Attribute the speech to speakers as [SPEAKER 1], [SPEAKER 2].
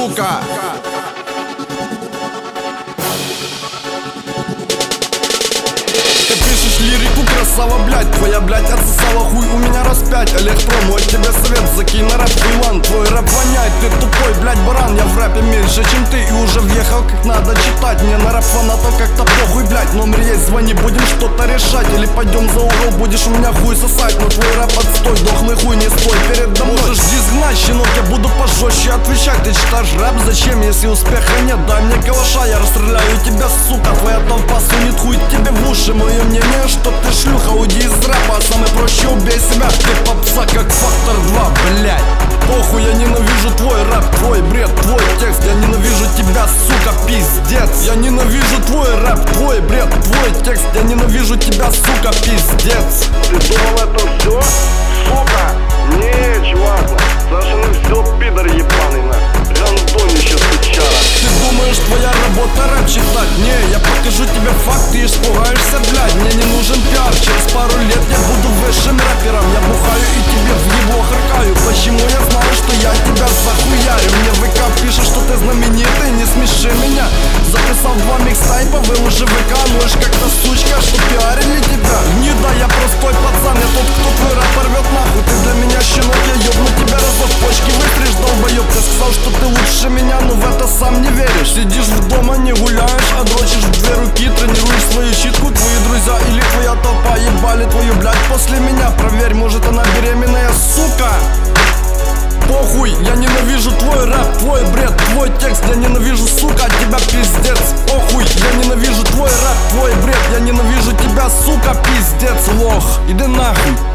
[SPEAKER 1] сука. Ты пишешь лирику, красава, блядь. Твоя, блядь, отсосала хуй у меня раз 5. Электро, мой тебе совет, закинь на рэп Вилан. Твой рэп воняет, ты тупой, блядь, баран. Я в рэпе меньше, чем ты, и уже въехал, как надо читать. Мне на рэп фанатов как-то похуй, блядь. Номер есть, звони, будем что-то решать. Или пойдем за угол, будешь у меня хуй сосать. Но твой рэп отстой, дохлый хуй, не стой передо мной. Можешь дизгнать, щенок, я буду пожестче отвечать. Ты читаешь рэп, зачем, если успеха нет? Дай мне калаша, я расстреляю тебя, сука. Твоя толпа сунет хуй тебе в уши. Мое мнение, что ты шлюха, уйди из рэпа. Самое проще, убей себя, ты попса, как Фактор 2, блядь. Похуй, я ненавижу твой рэп, твой бред, твой текст. Я ненавижу тебя, сука, пиздец. Я ненавижу твой рэп, твой бред, твой текст. Я ненавижу тебя, сука, пиздец.
[SPEAKER 2] Ты думал, это все? Сука! Не, чувак, Саша, ну все, пидор ебаный, гандонище сучара.
[SPEAKER 1] Ты думаешь, твоя работа рэп читать? Не, я покажу тебе факты и испугаешься, блядь. Мне не нужен пиар, через пару лет я буду высшим рэпером. Я бухаю и тебе в ебло харкаю. Почему я знаю, что я тебя захуярю? Мне в ВК пишет, что ты знаменитый, не смеши меня. Записал 2 микстайпа, выложи ВК, ноешь как-то сучка, что пиарили тебя. Не да, я простой пацан, я тот, кто твой рэп порвет нахуй. Ты для меня щенок, я ёбну тебя разок, почки вытришь, долбоёб. Ты сказал, что ты лучше меня, но в это сам не веришь. Сидишь в дома, не гуляешь, а дрочишь в 2 руки. Тренируешь свою щитку, твои друзья или твоя толпа ебали твою, блядь, после меня. Проверь, может она беременная, сука. Похуй, я ненавижу твой рэп, твой бред, твой текст. Я ненавижу, сука, тебя, пиздец. Похуй, я ненавижу твой рэп, твой бред. Я ненавижу тебя, сука, пиздец, лох. Иди нахуй.